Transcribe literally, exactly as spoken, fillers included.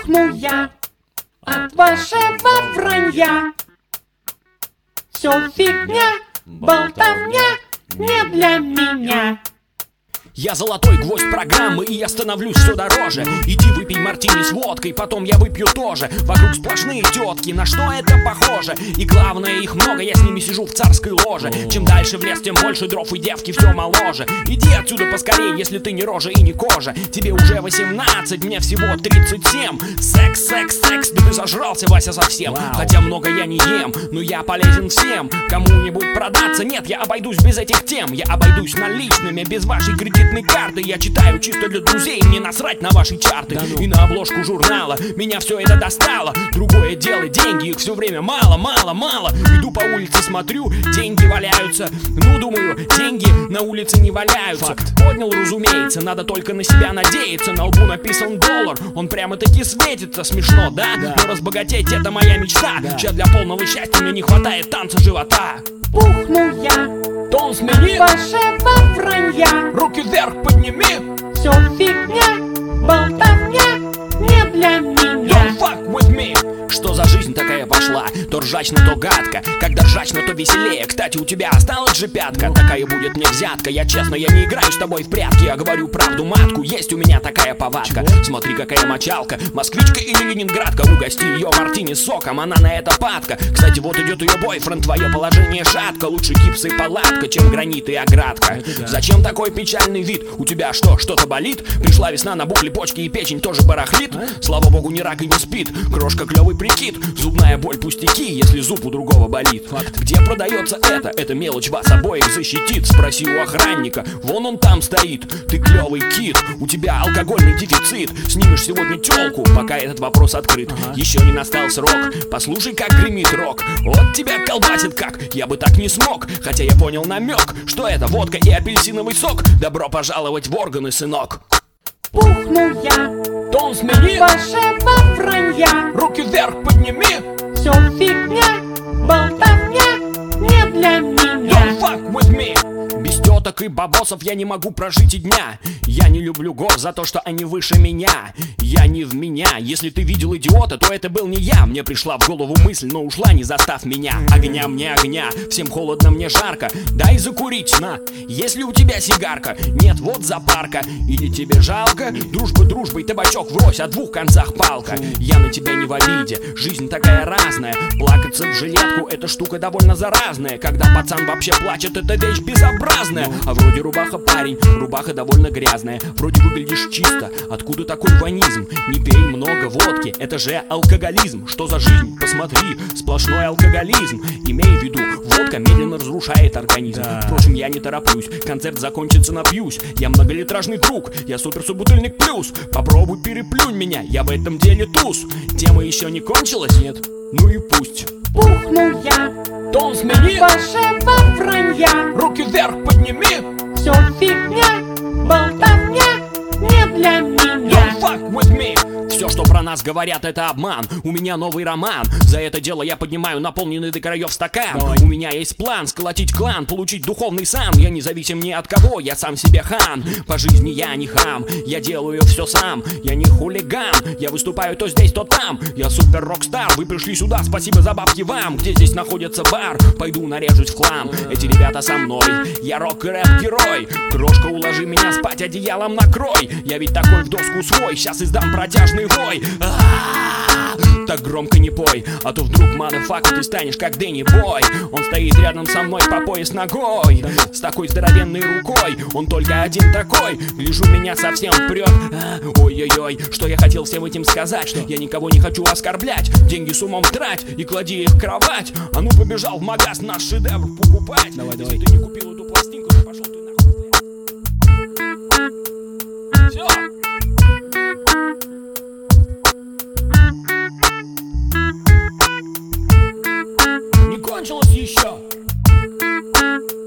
Пухну я от вашего вранья. Все фигня, болтовня не для меня. Я золотой гвоздь программы, и я становлюсь все дороже. Иди выпей мартини с водкой, потом я выпью тоже. Вокруг сплошные тетки, на что это похоже? И главное, их много, я с ними сижу в царской ложе. Чем дальше в лес, тем больше дров, и девки все моложе. Иди отсюда поскорее, если ты не рожа и не кожа. Тебе уже восемнадцать, мне всего тридцать семь. Секс, секс, секс, да ты зажрался, Вася, совсем. Wow. Хотя много я не ем, но я полезен всем. Кому-нибудь продаться? Нет, я обойдусь без этих тем. Я обойдусь наличными, без вашей кредитной карты. Я читаю чисто для друзей, мне насрать на ваши чарты. Да ну. И на обложку журнала меня все это достало. Другое дело, деньги, их все время мало, мало, мало. Иду по улице, смотрю, деньги валяются. Ну, думаю, деньги на улице не валяются. Факт. Поднял, разумеется, надо только на себя надеяться. На лбу написан доллар, он прямо-таки светится. Смешно, да? да? Но разбогатеть — это моя мечта. Да. Сейчас для полного счастья мне не хватает танца живота. Пухну я тон смени от вашего вранья. Руки вверх подними. Все фигня, болтовня не для меня. Don't fuck with me. Что за жизнь такая пошла? То ржачно, то гадко. Когда ржачно, то веселее. Кстати, у тебя осталась же пятка. Такая будет мне взятка. Я честно, я не играю с тобой в прятки. Я говорю правду матку, есть у меня такая повадка. Смотри, какая мочалка. Москвичка или ленинградка. Угости ее мартини соком, она на это падка. Кстати, вот идет ее бойфренд. Твое положение шатко. Лучше гипс и палатка, чем гранит и оградка. Зачем такой печальный вид? У тебя что, что-то болит? Пришла весна, на букли, почки и печень тоже барахлит. Слава богу, ни рак и не спит. Крошка клевый прикид. Зубная боль пустяки, если зуб у другого болит. Факт. Где продается это? Эта мелочь вас обоих защитит. Спроси у охранника, вон он там стоит. Ты клевый кит, у тебя алкогольный дефицит. Снимешь сегодня тёлку, пока этот вопрос открыт. Ага. Еще не настал срок, послушай, как гремит рок. Вот тебя колбасит как, я бы так не смог. Хотя я понял намек, что это водка и апельсиновый сок. Добро пожаловать в органы, сынок. Пухну я тон смени от вашего вранья. Руки вверх подними. Все фигня, болтовня не для меня. Don't fuck with me. Без теток и бабосов я не могу прожить и дня. Я не люблю гор за то, что они выше меня. Я не в меня. Если ты видел идиота, то это был не я. Мне пришла в голову мысль, но ушла, не застав меня. Огня мне огня, всем холодно, мне жарко. Дай закурить, на. Если у тебя сигарка, нет, вот запарка. Или тебе жалко? Дружба дружбой, табачок врозь, о двух концах палка. Я на тебя не в обиде, жизнь такая разная. Плакаться в жилетку, эта штука довольно заразная. Когда пацан вообще плачет, это вещь безобразная. А вроде рубаха парень, рубаха довольно грязная. Вроде выглядишь чисто, откуда такой ванизм? Не пей много водки, это же алкоголизм. Что за жизнь? Посмотри, сплошной алкоголизм. Имей в виду, водка медленно разрушает организм. Да. Впрочем, я не тороплюсь, концерт закончится, напьюсь. Я многолитражный друг, я супер-собутыльник плюс. Попробуй переплюнь меня, я в этом деле туз. Тема еще не кончилась? Нет? Ну и пусть. Пухну я тон смени от вашего вранья. Руки вверх подними. Все фигня, болтовня не для меня. Don't fuck with me. Все, что про нас говорят, это обман. У меня новый роман. За это дело я поднимаю наполненный до краев стакан. Давай. У меня есть план сколотить клан, получить духовный сан. Я независим ни от кого, я сам себе хан. По жизни я не хам, я делаю все сам. Я не хулиган, я выступаю то здесь, то там. Я супер рок-стар, вы пришли сюда, спасибо за бабки вам. Где здесь находится бар? Пойду нарежусь в хлам. Эти ребята со мной, я рок и рэп-герой. Крошка, уложи меня спать, одеялом накрой. Я ведь такой в доску свой, сейчас издам протяжный вой. А-а-а, так громко не пой, а то вдруг, мадафака, ты станешь как Дэнни Бой. Он стоит рядом со мной по пояс ногой, с такой здоровенной рукой. Он только один такой, гляжу, меня совсем прет. А, ой-ой-ой, что я хотел всем этим сказать? Что я никого не хочу оскорблять. Деньги с умом трать и клади их в кровать. А ну побежал в магаз наш шедевр покупать. Давай, давай. Если ты не купил эту пластинку, то пошел ты нахуй. Все. Не кончилось еще.